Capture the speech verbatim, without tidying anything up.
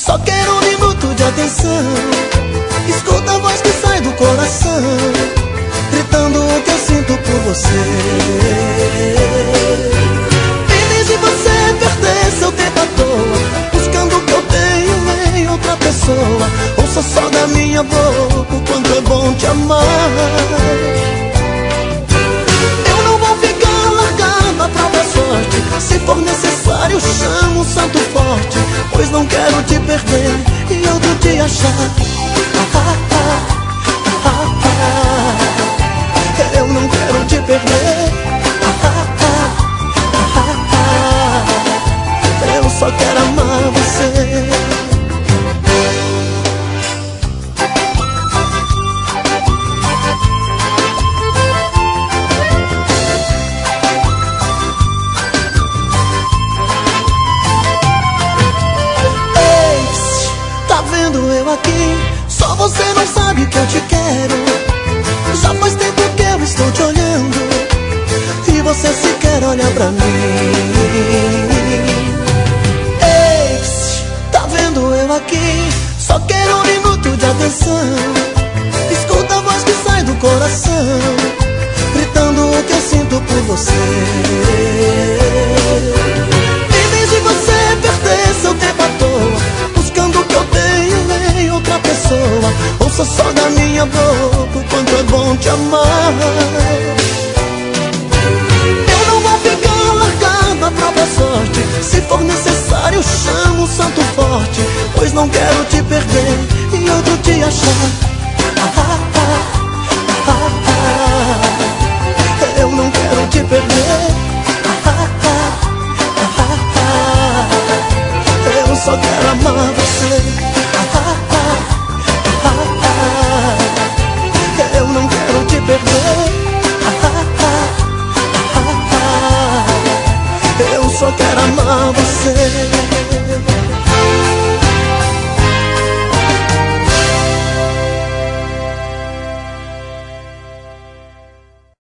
Só quero um minuto de atenção. Escuta a voz que sai do coração, gritando o que eu sinto por você. Em vez de você perder seu tempo à toa, buscando o que eu tenho em outra pessoa, ouça só da minha boca o quanto é bom te amar. Eu não vou ficar largando a própria sorte. Se for necessário, chamo o santo forte, pois não quero te perder e outro te achar. Ah, ah, ah, ah. Eu não quero te perder. Ah, ah, ah, ah. Eu só quero amar você. Aqui, só você não sabe que eu te quero. Já faz tempo que eu estou te olhando e você sequer olha pra mim. Ei, tá vendo eu aqui? Só quero um minuto de atenção. Escuta a voz que sai do coração, gritando o que eu sinto por você. Em vez de você perder seu tempo à toa, buscando o que eu tenho em outra pessoa, ouça só da minha boca o quanto é bom te amar. Eu não vou ficar largando a própria sorte. Se for necessário, chamo o santo forte, pois não quero te perder e outro te achar. Ah, ah, ah, ah, ah. Eu não quero te perder. Ah, ah, ah, ah, ah. Eu só quero amar você. Ah, ah, ah, ah. Eu não quero te perder. Ah, ah, ah, ah. Eu só quero amar você.